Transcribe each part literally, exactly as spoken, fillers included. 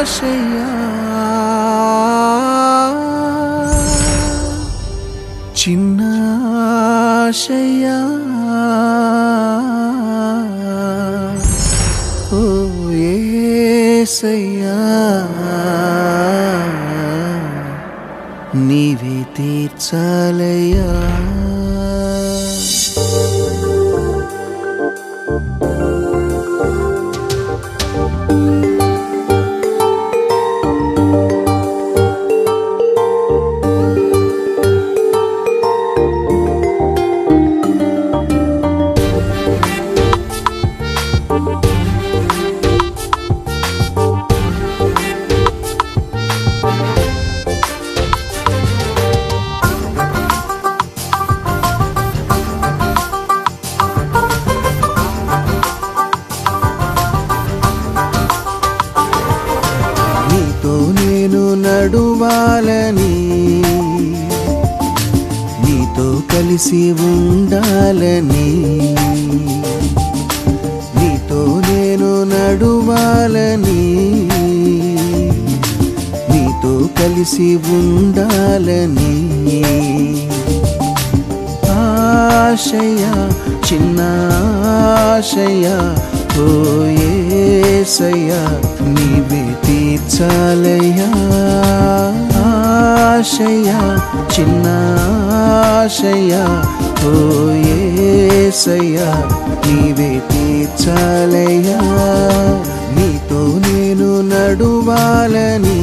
ఆశయా చిన్న ఆశయా ఓ యేసయ్యా నీవే తీర్చాలయ్యా నడువాలని నీతో కలిసి ఉండాలని నీతో నేను నడువాలని నీతో కలిసి ఉండాలని ఆశయా చిన్న ఆశయా ఓ యేసయ్యా నీవే తీర్చాలయ్యా ఆశయా చిన్న ఆశయా ఓ యేసయ్యా నీవే తీర్చాలయ్యా నీతో నేను నడువాలని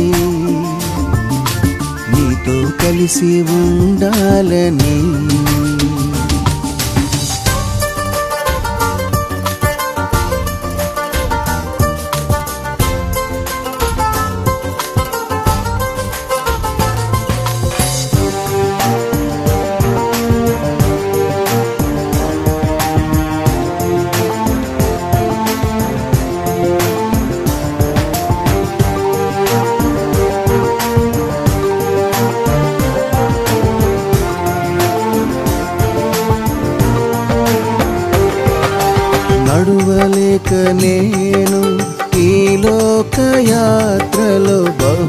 నీతో కలిసి ఉండాలని నడువలేక నేను ఈ లోక యాత్రలో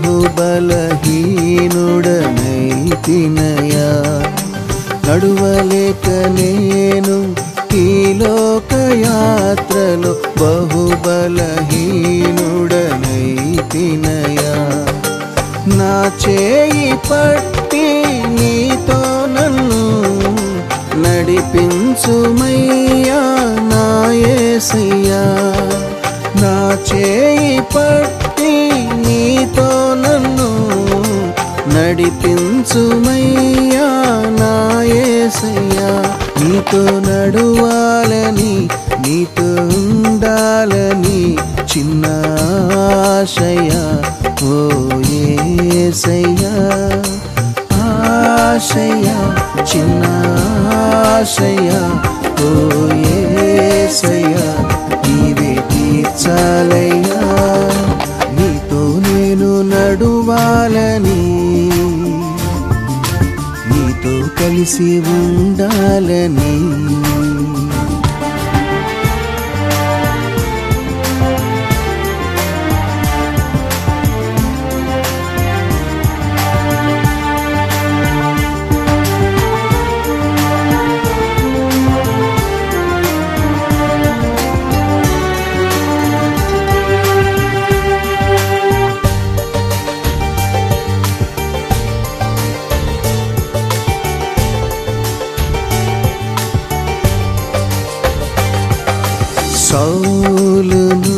బహుబలహీనుడనైతినయా నడువలేక నేను ఈ లోక యాత్రలో బహుబలహీనుడనైతినయా నా చేయి పట్టి నీతో నన్ను నడిపించుమయ్యా నా యేసయ్యా నా చేయి పట్టి నీతో నన్ను నడిపించుమయ్యా నా యేసయ్యా నీతో నడువాలని నీతో ఉండాలని చిన్న ఆశయా ఓ యేసయ్యా ఆశయా చిన్న ఆశయా ఓ యేసయ్యా నీవే తీర్చాలయ్యా నీతో నేను నడువాలని నీతో కలిసి ఉండాలని సౌలును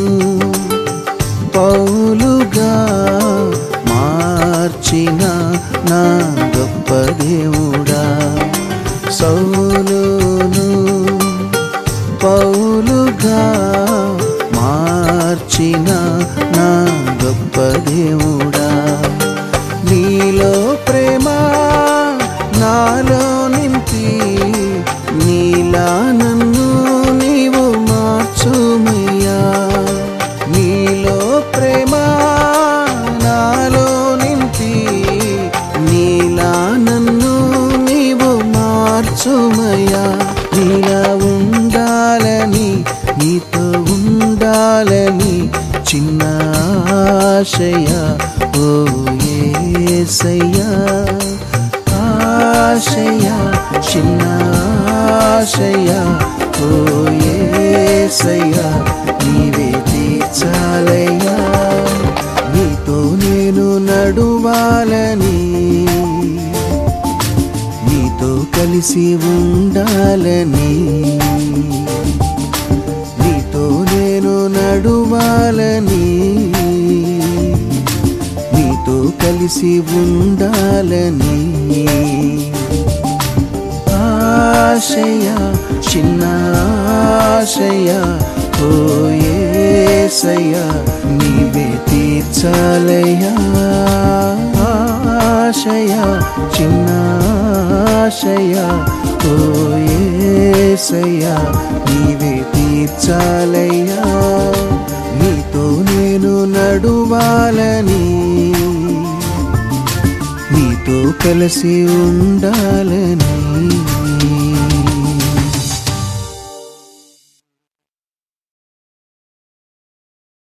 పౌలుగా మార్చిన నా గొప్ప దేవుడా సౌలును పౌలుగా మార్చిన నా గొప్ప దేవుడా నీలో ప్రేమ నాలో నింపి నీలా నన్ను నీవు మార్చుమయ్యా నీలో ప్రేమ నాలో నింపి నీలా నన్ను నీవు మార్చుమయ్యా నీలా ఉండాలని నీతో ఉండాలని చిన్న ఆశ ఆశయ ఓ యేసయ్యా ఆశయ చిన్న ఆశయ ఓ యేసయ్యా నీవే తీర్చాలయ్యా నీతో నేను నడువాలని నీతో కలిసి ఉండాలని నీతో నేను నడువాలని నీతో కలిసి ఉండాలని ఆశయ చిన్న ఆశయ ఓ యేసయ్యా నీవే తీర్చాలయ్యా ఆశయ చిన్న ఆశయ ఓ యేసయ్యా నీవే తీర్చాలయ్యా నీతో నేను నడువాలని నీతో కలిసి ఉండాలని